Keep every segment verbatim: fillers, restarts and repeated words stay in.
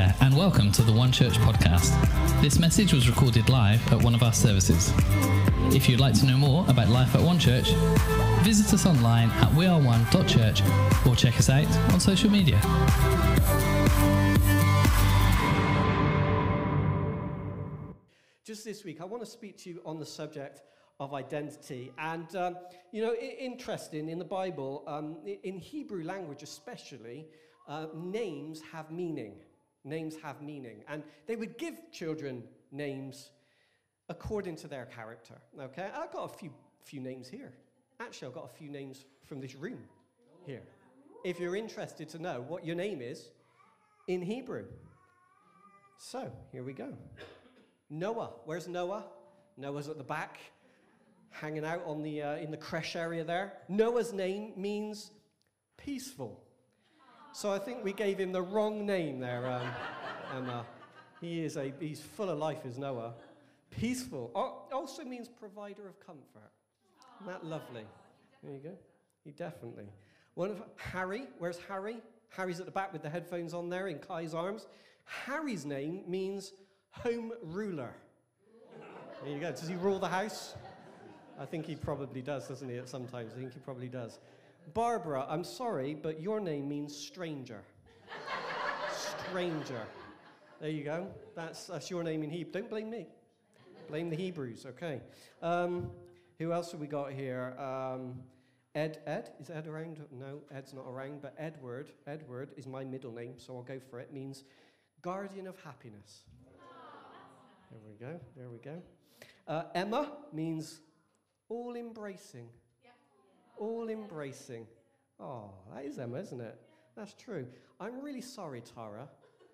there, and welcome to the One Church podcast. This message was recorded live at one of our services. If you'd like to know more about life at One Church, visit us online at we are one dot church or check us out on social media. Just this week, I want to speak to you on the subject of identity. And, um, you know, I- interesting, in the Bible, um, in Hebrew language especially, uh, names have meaning. Names have meaning. And they would give children names according to their character, okay? I've got a few, few names here. Actually, I've got a few names from this room here. If you're interested to know what your name is in Hebrew. So, here we go. Noah. Where's Noah? Noah's at the back, hanging out on the uh, in the creche area there. Noah's name means peaceful. So I think we gave him the wrong name there, um, Emma. He is a he's full of life, is Noah. Peaceful also means provider of comfort. Isn't that lovely? There you go. He definitely. One of Harry. Where's Harry? Harry's at the back with the headphones on there in Kai's arms. Harry's name means home ruler. There you go. Does he rule the house? I think he probably does, doesn't he, sometimes? I think he probably does. Barbara, I'm sorry, but your name means stranger. Stranger. There you go. That's, that's your name in Hebrew. Don't blame me. Blame the Hebrews, okay. Um, who else have we got here? Um, Ed, Ed? Is Ed around? No, Ed's not around, but Edward. Edward is my middle name, so I'll go for it. It means guardian of happiness. There we go, there we go. Uh, Emma means all-embracing. Yeah. All-embracing. Oh, that is Emma, isn't it? That's true. I'm really sorry, Tara.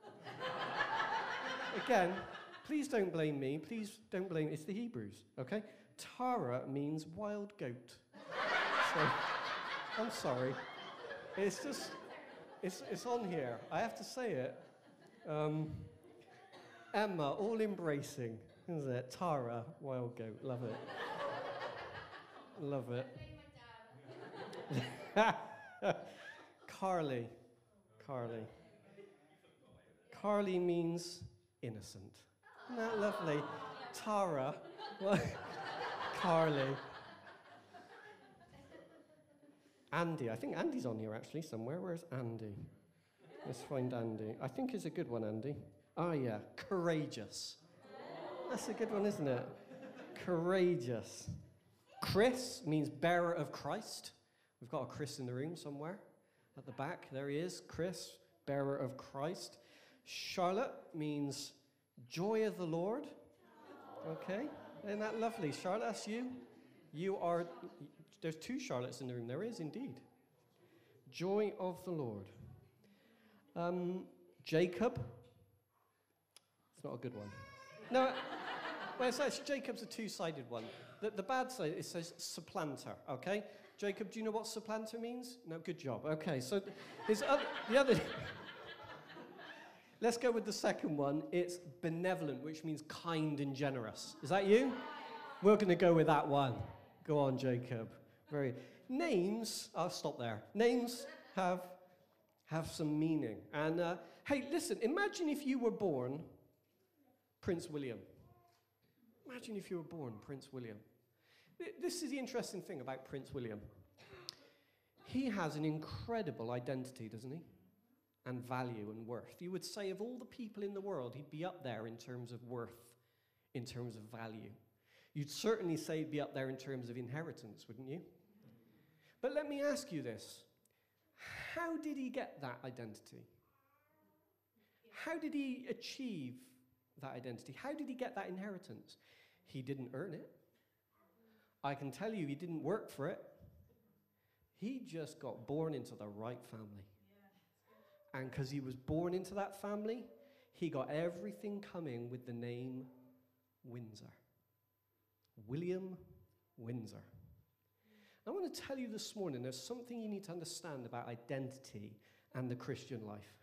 Again, please don't blame me. Please don't blame, it's the Hebrews, okay? Tara means wild goat. So, I'm sorry. It's just, it's, it's on here. I have to say it. Um, Emma, all-embracing, isn't it? Tara, wild goat, love it. Love it. Carly, Carly. Carly means innocent. Isn't that lovely? Tara, well, Carly. Andy, I think Andy's on here actually somewhere. Where's Andy? Let's find Andy. I think it's a good one, Andy. Oh, yeah, courageous. That's a good one, isn't it? Courageous. Chris means bearer of Christ. We've got a Chris in the room somewhere at the back. There he is, Chris, bearer of Christ. Charlotte means joy of the Lord. Okay, isn't that lovely? Charlotte, that's you. You are, there's two Charlottes in the room. There is indeed. Joy of the Lord. Um, Jacob. Not a good one. No, well, it's actually, Jacob's a two-sided one. The, the bad side, it says supplanter, okay? Jacob, do you know what supplanter means? No, good job. Okay, so his other, the other... Let's go with the second one. It's benevolent, which means kind and generous. Is that you? We're going to go with that one. Go on, Jacob. Very... Names, I'll stop there. Names have, have some meaning. And, uh, hey, listen, imagine if you were born Prince William. Imagine if you were born Prince William. This is the interesting thing about Prince William. He has an incredible identity, doesn't he? And value and worth. You would say of all the people in the world, he'd be up there in terms of worth, in terms of value. You'd certainly say he'd be up there in terms of inheritance, wouldn't you? But let me ask you this. How did he get that identity? How did he achieve that identity? How did he get that inheritance? He didn't earn it. I can tell you he didn't work for it. He just got born into the right family. And because he was born into that family, he got everything coming with the name Windsor. William Windsor. I want to tell you this morning, there's something you need to understand about identity and the Christian life.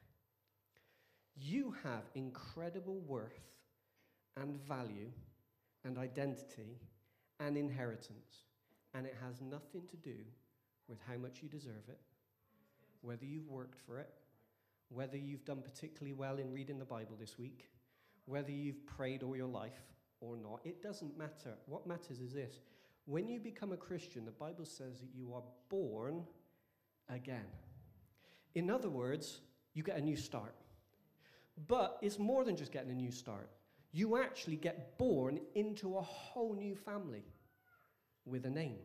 You have incredible worth and value and identity and inheritance, and it has nothing to do with how much you deserve it, whether you've worked for it, whether you've done particularly well in reading the Bible this week, whether you've prayed all your life or not, it doesn't matter. What matters is this. When you become a Christian, the Bible says that you are born again. In other words, you get a new start. But it's more than just getting a new start. You actually get born into a whole new family with a name.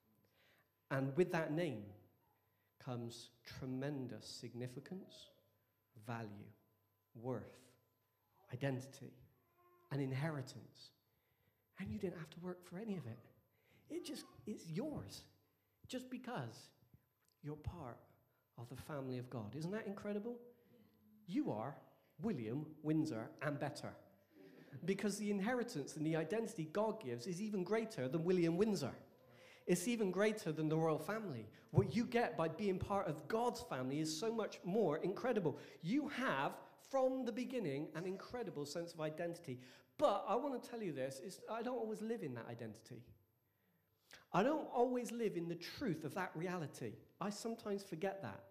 And with that name comes tremendous significance, value, worth, identity, and inheritance. And you didn't have to work for any of it. It just, it's yours. Just because you're part of the family of God. Isn't that incredible? You are William Windsor and better. Because the inheritance and the identity God gives is even greater than William Windsor. It's even greater than the royal family. What you get by being part of God's family is so much more incredible. You have, from the beginning, an incredible sense of identity. But I want to tell you this, is I don't always live in that identity. I don't always live in the truth of that reality. I sometimes forget that.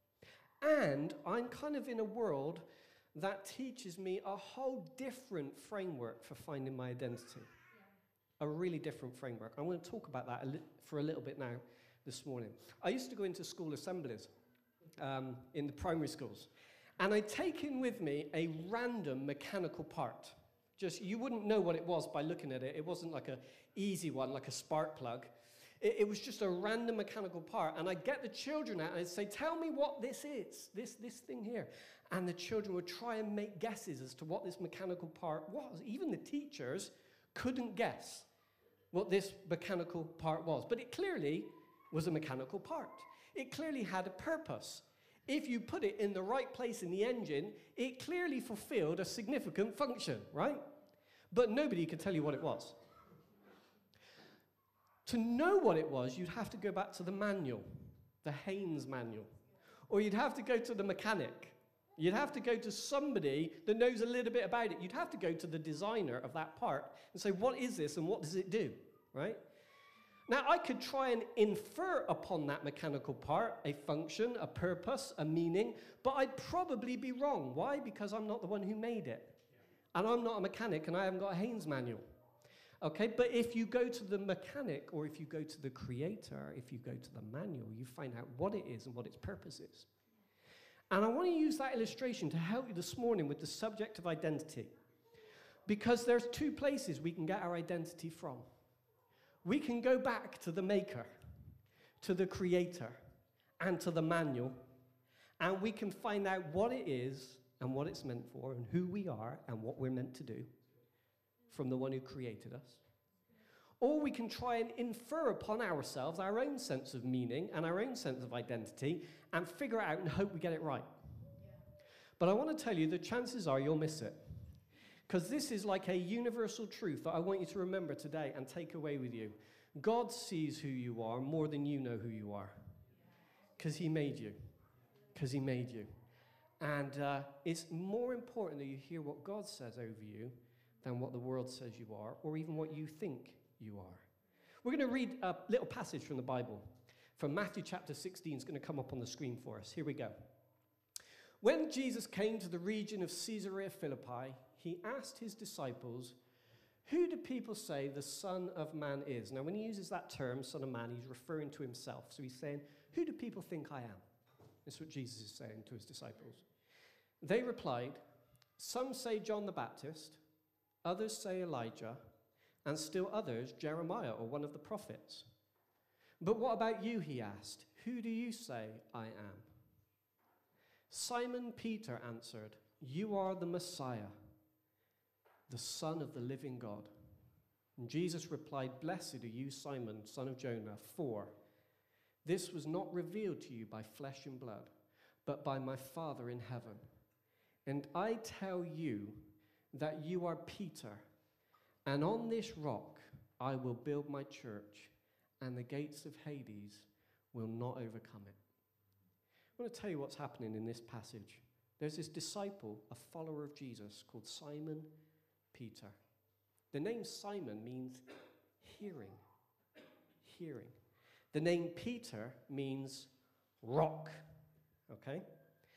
And I'm kind of in a world that teaches me a whole different framework for finding my identity. A really different framework. I'm going to talk about that a li- for a little bit now this morning. I used to go into school assemblies um, in the primary schools, and I'd take in with me a random mechanical part. Just, you wouldn't know what it was by looking at it. It wasn't like an easy one, like a spark plug. It, it was just a random mechanical part, and I'd get the children out and I'd say, tell me what this is, this, this thing here. And the children would try and make guesses as to what this mechanical part was. Even the teachers couldn't guess what this mechanical part was. But it clearly was a mechanical part. It clearly had a purpose. If you put it in the right place in the engine, it clearly fulfilled a significant function, right? But nobody could tell you what it was. To know what it was, you'd have to go back to the manual, the Haynes manual. Or you'd have to go to the mechanic. You'd have to go to somebody that knows a little bit about it. You'd have to go to the designer of that part and say, what is this and what does it do, right? Now, I could try and infer upon that mechanical part a function, a purpose, a meaning, but I'd probably be wrong. Why? Because I'm not the one who made it. And I'm not a mechanic and I haven't got a Haynes manual. Okay, but if you go to the mechanic or if you go to the creator, if you go to the manual, you find out what it is and what its purpose is. And I want to use that illustration to help you this morning with the subject of identity. Because there's two places we can get our identity from. We can go back to the maker, to the creator, and to the manual, and we can find out what it is and what it's meant for and who we are and what we're meant to do from the one who created us. Or we can try and infer upon ourselves our own sense of meaning and our own sense of identity and figure it out and hope we get it right. Yeah. But I want to tell you the chances are you'll miss it. Because this is like a universal truth that I want you to remember today and take away with you. God sees who you are more than you know who you are. Because he made you. Because he made you. And uh, it's more important that you hear what God says over you than what the world says you are or even what you think you are. We're going to read a little passage from the Bible. From Matthew chapter sixteen. It's going to come up on the screen for us. Here we go. When Jesus came to the region of Caesarea Philippi, he asked his disciples, who do people say the Son of Man is? Now, when he uses that term, Son of Man, he's referring to himself. So he's saying, who do people think I am? That's what Jesus is saying to his disciples. They replied, some say John the Baptist, others say Elijah, and still others, Jeremiah or one of the prophets. But what about you, he asked. Who do you say I am? Simon Peter answered, you are the Messiah, the Son of the living God. And Jesus replied, blessed are you, Simon, son of Jonah, for this was not revealed to you by flesh and blood, but by my Father in heaven. And I tell you that you are Peter, and on this rock I will build my church, and the gates of Hades will not overcome it. I want to tell you what's happening in this passage. There's this disciple, a follower of Jesus, called Simon Peter. The name Simon means hearing. Hearing. The name Peter means rock. Okay?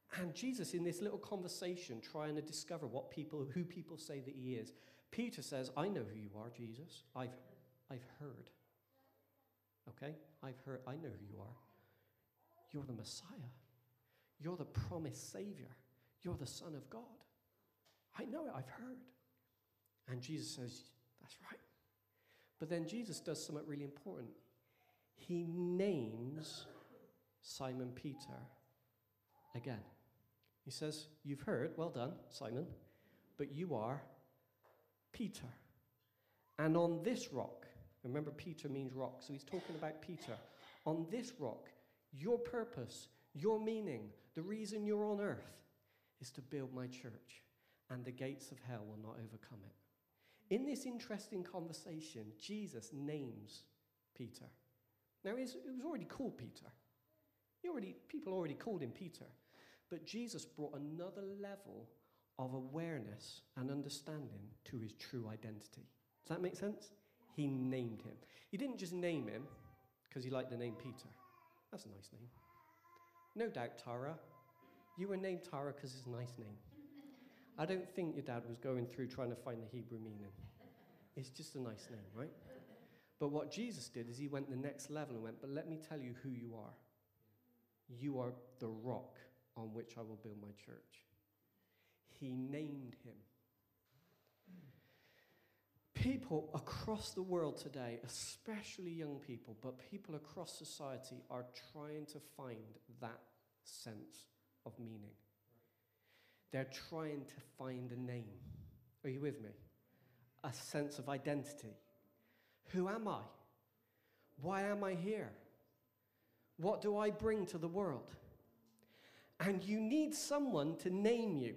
And Jesus, in this little conversation, trying to discover what people, who people say that he is, Peter says, I know who you are, Jesus. I've, I've heard. Okay? I've heard. I know who you are. You're the Messiah. You're the promised Savior. You're the Son of God. I know it. I've heard. And Jesus says, that's right. But then Jesus does something really important. He names Simon Peter again. He says, you've heard, well done, Simon, but you are Peter. And on this rock, remember Peter means rock, so he's talking about Peter. On this rock, your purpose, your meaning, the reason you're on earth is to build my church, and the gates of hell will not overcome it. In this interesting conversation, Jesus names Peter. Now, it was already called Peter. He already, people already called him Peter. But Jesus brought another level of awareness and understanding to his true identity. Does that make sense? He named him. He didn't just name him because he liked the name Peter. That's a nice name. No doubt, Tara, you were named Tara because it's a nice name. I don't think your dad was going through trying to find the Hebrew meaning. It's just a nice name, right? But what Jesus did is he went the next level and went, but let me tell you who you are. You are the rock on which I will build my church. He named him. People across the world today, especially young people, but people across society are trying to find that sense of meaning. They're trying to find a name. Are you with me? A sense of identity. Who am I? Why am I here? What do I bring to the world? And you need someone to name you.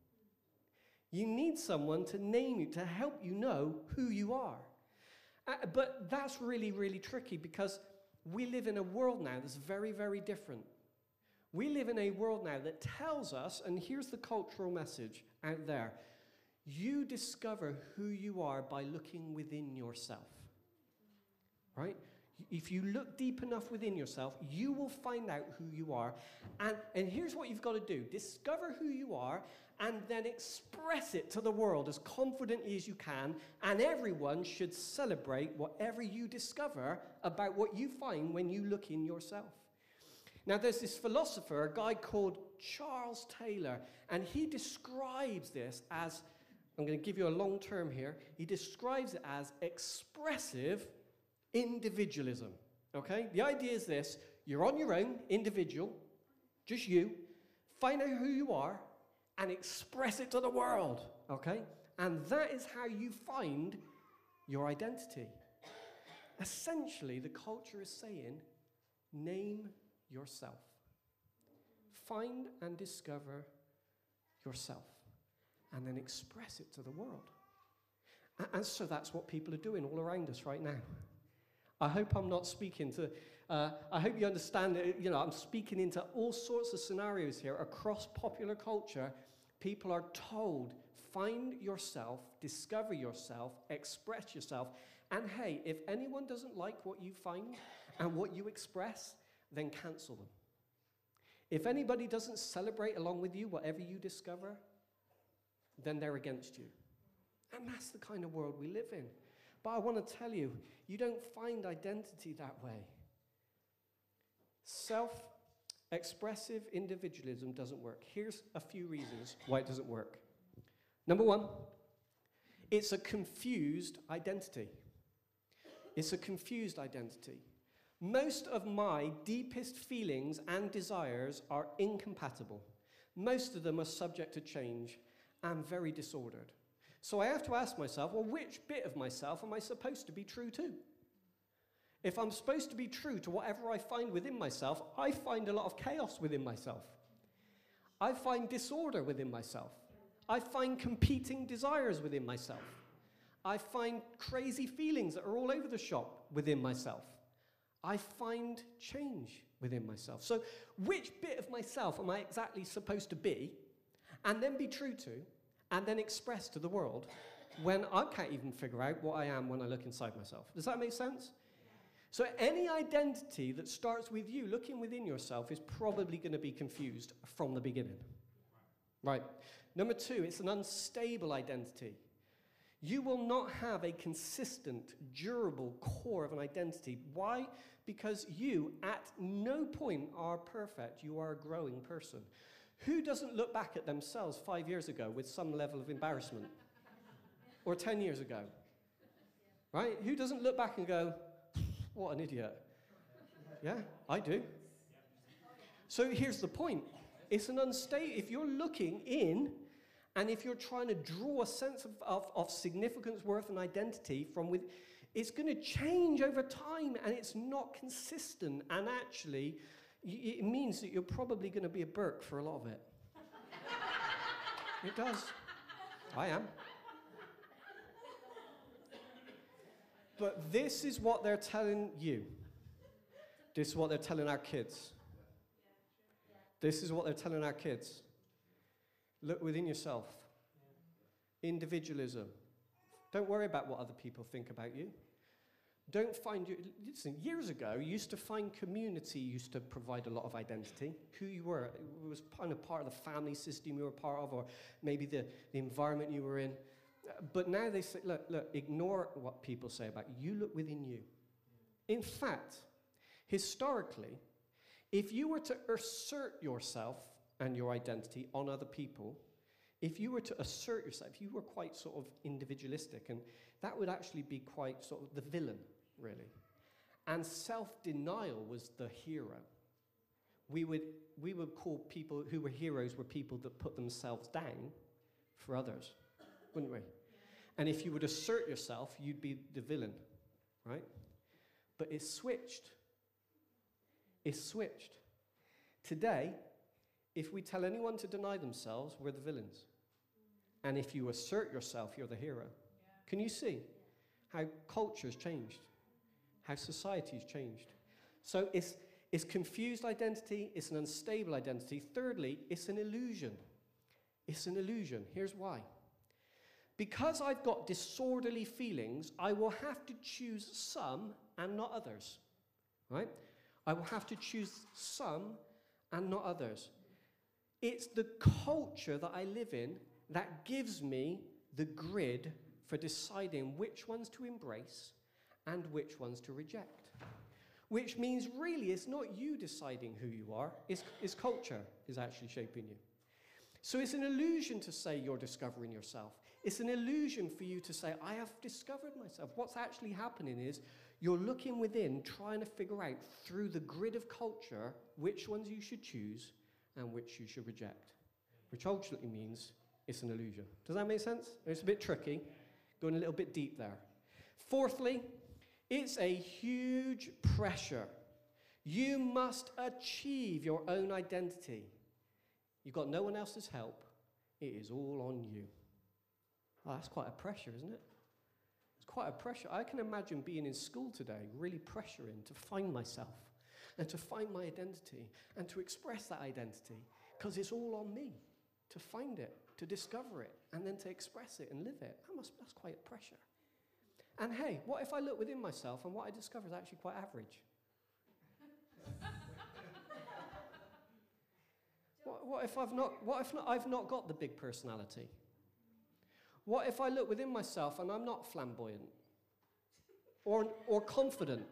You need someone to name you, to help you know who you are. Uh, but that's really, really tricky because we live in a world now that's very, very different. We live in a world now that tells us, and here's the cultural message out there, you discover who you are by looking within yourself. Right? If you look deep enough within yourself, you will find out who you are. And, and here's what you've got to do. Discover who you are and then express it to the world as confidently as you can. And everyone should celebrate whatever you discover about what you find when you look in yourself. Now, there's this philosopher, a guy called Charles Taylor, and he describes this as, I'm going to give you a long term here, he describes it as expressive individualism, okay? The idea is this, you're on your own, individual, just you, find out who you are, and express it to the world, okay? And that is how you find your identity. Essentially, the culture is saying, name yourself. Find and discover yourself, and then express it to the world. And, and so that's what people are doing all around us right now. I hope I'm not speaking to, uh, I hope you understand that, you know, I'm speaking into all sorts of scenarios here across popular culture. People are told, find yourself, discover yourself, express yourself, and hey, if anyone doesn't like what you find and what you express, then cancel them. If anybody doesn't celebrate along with you whatever you discover, then they're against you. And that's the kind of world we live in. But I want to tell you, you don't find identity that way. Self-expressive individualism doesn't work. Here's a few reasons why it doesn't work. Number one, it's a confused identity. It's a confused identity. Most of my deepest feelings and desires are incompatible. Most of them are subject to change and very disordered. So I have to ask myself, well, which bit of myself am I supposed to be true to? If I'm supposed to be true to whatever I find within myself, I find a lot of chaos within myself. I find disorder within myself. I find competing desires within myself. I find crazy feelings that are all over the shop within myself. I find change within myself. So which bit of myself am I exactly supposed to be and then be true to and then express to the world when I can't even figure out what I am when I look inside myself? Does that make sense? So any identity that starts with you looking within yourself is probably going to be confused from the beginning. Right. Number two, it's an unstable identity. You will not have a consistent, durable core of an identity. Why? Because you, at no point, are perfect. You are a growing person. Who doesn't look back at themselves five years ago with some level of embarrassment? Or ten years ago? Right? Who doesn't look back and go, what an idiot? Yeah, I do. So here's the point. It's an unstable, if you're looking in, and if you're trying to draw a sense of, of, of significance, worth, and identity from within, it's going to change over time, and it's not consistent. And actually, y- it means that you're probably going to be a Burke for a lot of it. It does. I am. But this is what they're telling you. This is what they're telling our kids. This is what they're telling our kids. Look within yourself. Individualism. Don't worry about what other people think about you. Don't find you. Listen, years ago, you used to find community used to provide a lot of identity. Who you were. It was kind of part of the family system you were part of, or maybe the, the environment you were in. But now they say, look, look, ignore what people say about you. You look within you. In fact, historically, if you were to assert yourself and your identity on other people, if you were to assert yourself, if you were quite sort of individualistic, and that would actually be quite sort of the villain, really. And self-denial was the hero. We would, we would call people who were heroes were people that put themselves down for others, wouldn't we? And if you would assert yourself, you'd be the villain, right? But it's switched. It's switched. Today, if we tell anyone to deny themselves, we're the villains. And if you assert yourself, you're the hero. Yeah. Can you see how culture's changed? How society's changed? So it's, it's confused identity, it's an unstable identity. Thirdly, it's an illusion. It's an illusion. Here's why. Because I've got disorderly feelings, I will have to choose some and not others. Right? I will have to choose some and not others. It's the culture that I live in that gives me the grid for deciding which ones to embrace and which ones to reject. Which means really it's not you deciding who you are, it's, it's culture is actually shaping you. So it's an illusion to say you're discovering yourself. It's an illusion for you to say, I have discovered myself. What's actually happening is you're looking within, trying to figure out through the grid of culture which ones you should choose and which you should reject, which ultimately means it's an illusion. Does that make sense? It's a bit tricky, going a little bit deep there. Fourthly, it's a huge pressure. You must achieve your own identity. You've got no one else's help. It is all on you. Oh, that's quite a pressure, isn't it? It's quite a pressure. I can imagine being in school today, really pressuring to find myself and to find my identity and to express that identity, because it's all on me to find it, to discover it, and then to express it and live it. That must, that's quite a pressure. And hey, what if I look within myself and what I discover is actually quite average? what, what if I've not, what if not, I've not got the big personality? What if I look within myself and I'm not flamboyant or, or confident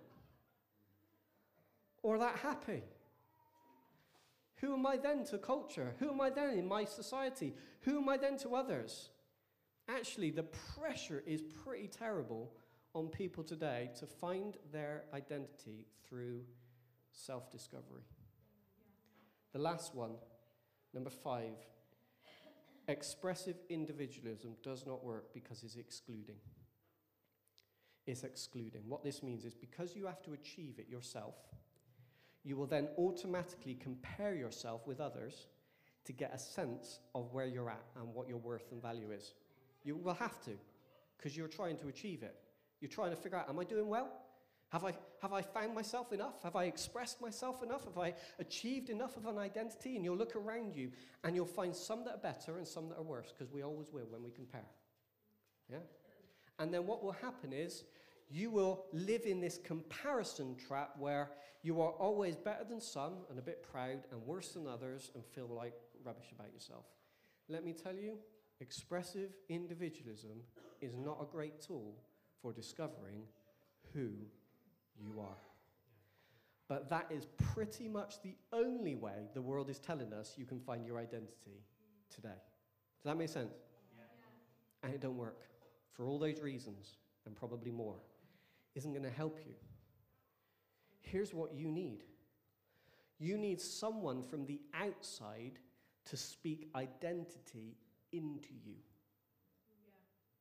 or that happy? Who am I then to culture? Who am I then in my society? Who am I then to others? Actually, the pressure is pretty terrible on people today to find their identity through self-discovery. The last one, number five, expressive individualism does not work because it's excluding. It's excluding. What this means is because you have to achieve it yourself, you will then automatically compare yourself with others to get a sense of where you're at and what your worth and value is. You will have to, because you're trying to achieve it. You're trying to figure out, am I doing well? Have I, have I found myself enough? Have I expressed myself enough? Have I achieved enough of an identity? And you'll look around you, and you'll find some that are better and some that are worse, because we always will when we compare. Yeah? And then what will happen is, You will live in this comparison trap where you are always better than some and a bit proud and worse than others and feel like rubbish about yourself. Let me tell you, expressive individualism is not a great tool for discovering who you are. But that is pretty much the only way the world is telling us you can find your identity today. Does that make sense? Yeah. And it don't work. For all those reasons, and probably more, isn't going to help you. Here's what you need. You need someone from the outside to speak identity into you. Yeah.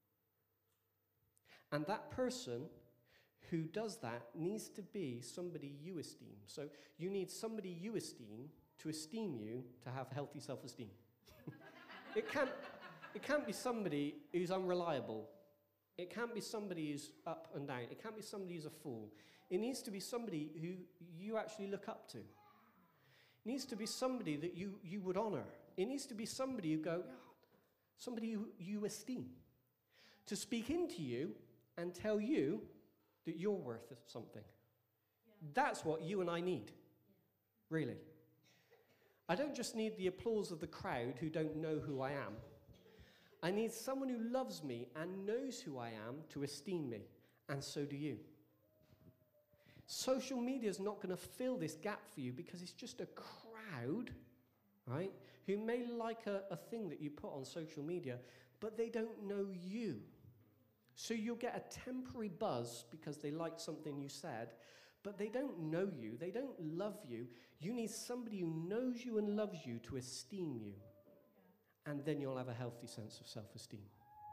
And that person who does that needs to be somebody you esteem. So you need somebody you esteem to esteem you to have healthy self-esteem. it can't, it can't be somebody who's unreliable. It can't be somebody who's up and down. It can't be somebody who's a fool. It needs to be somebody who you actually look up to. It needs to be somebody that you, you would honor. It needs to be somebody you go, oh, somebody who you esteem. To speak into you and tell you that you're worth something. Yeah. That's what you and I need, yeah. Really. I don't just need the applause of the crowd who don't know who I am. I need someone who loves me and knows who I am to esteem me, and so do you. Social media is not going to fill this gap for you because it's just a crowd, right, who may like a, a thing that you put on social media, but they don't know you. So you'll get a temporary buzz because they like something you said, but they don't know you, they don't love you. You need somebody who knows you and loves you to esteem you. Yeah. And then you'll have a healthy sense of self-esteem.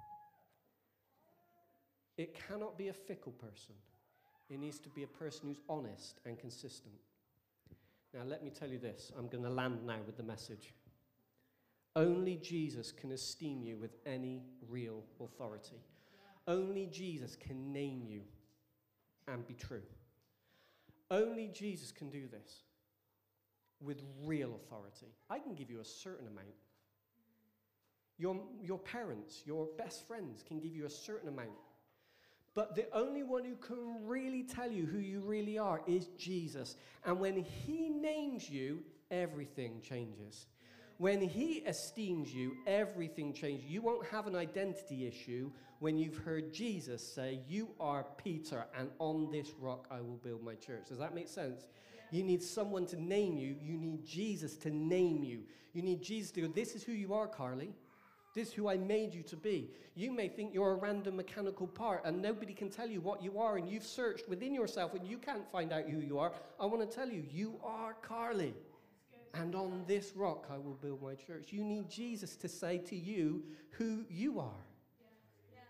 It cannot be a fickle person. It needs to be a person who's honest and consistent. Now let me tell you this, I'm going to land now with the message. Only Jesus can esteem you with any real authority. Only Jesus can name you and be true. Only Jesus can do this with real authority. I can give you a certain amount. Your, your parents, your best friends can give you a certain amount. But the only one who can really tell you who you really are is Jesus. And when he names you, everything changes. When he esteems you, everything changes. You won't have an identity issue when you've heard Jesus say, you are Peter, and on this rock I will build my church. Does that make sense? You need someone to name you. You need Jesus to name you. You need Jesus to go, this is who you are, Carly. This is who I made you to be. You may think you're a random mechanical part and nobody can tell you what you are, and you've searched within yourself and you can't find out who you are. I want to tell you, you are Carly. And on this rock I will build my church. You need Jesus to say to you who you are. Yeah. Yeah.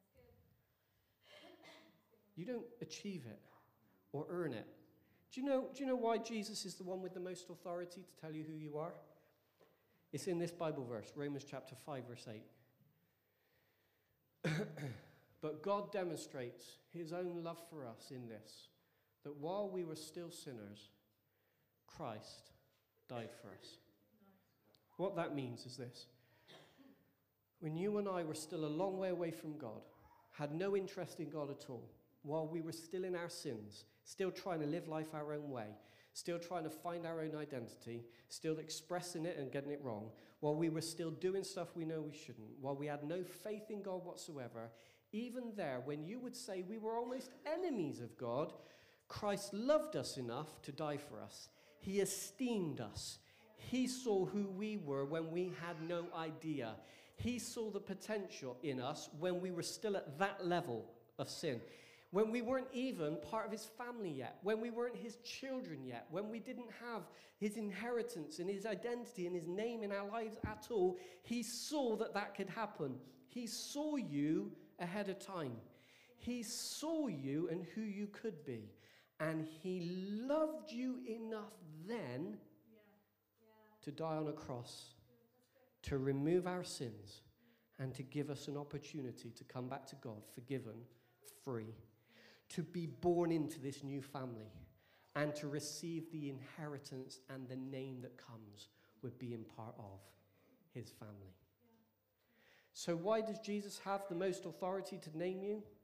You don't achieve it or earn it. Do you know, do you know why Jesus is the one with the most authority to tell you who you are? It's in this Bible verse, Romans chapter five, verse eight. But God demonstrates his own love for us in this, that while we were still sinners, Christ died for us. What that means is this. When you and I were still a long way away from God, had no interest in God at all, while we were still in our sins, still trying to live life our own way, still trying to find our own identity, still expressing it and getting it wrong, while we were still doing stuff we know we shouldn't, while we had no faith in God whatsoever, even there, when you would say we were almost enemies of God, Christ loved us enough to die for us. He esteemed us. He saw who we were when we had no idea. He saw the potential in us when we were still at that level of sin. When we weren't even part of his family yet, when we weren't his children yet, when we didn't have his inheritance and his identity and his name in our lives at all, he saw that that could happen. He saw you ahead of time. He saw you and who you could be. And he loved you enough then yeah. Yeah. to die on a cross, to remove our sins, and to give us an opportunity to come back to God, forgiven, free, to be born into this new family, and to receive the inheritance and the name that comes with being part of his family. Yeah. So why does Jesus have the most authority to name you?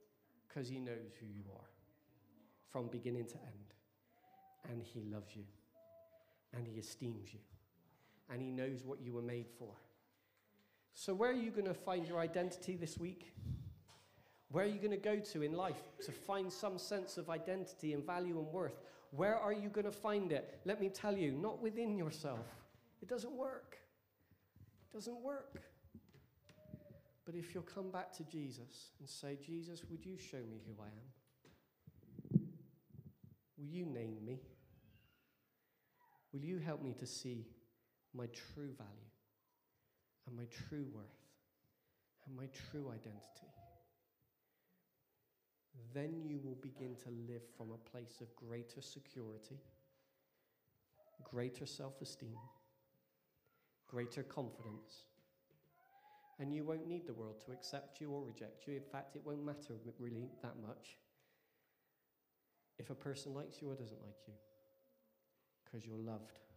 because he knows who you are from beginning to end. And he loves you. And he esteems you. And he knows what you were made for. So where are you going to find your identity this week? Where are you going to go to in life to find some sense of identity and value and worth? Where are you going to find it? Let me tell you, not within yourself. It doesn't work. It doesn't work. But if you'll come back to Jesus and say, Jesus, would you show me who I am? Will you name me? Will you help me to see my true value and my true worth and my true identity? Then you will begin to live from a place of greater security, greater self-esteem, greater confidence. And you won't need the world to accept you or reject you. In fact, it won't matter really that much if a person likes you or doesn't like you, because you're loved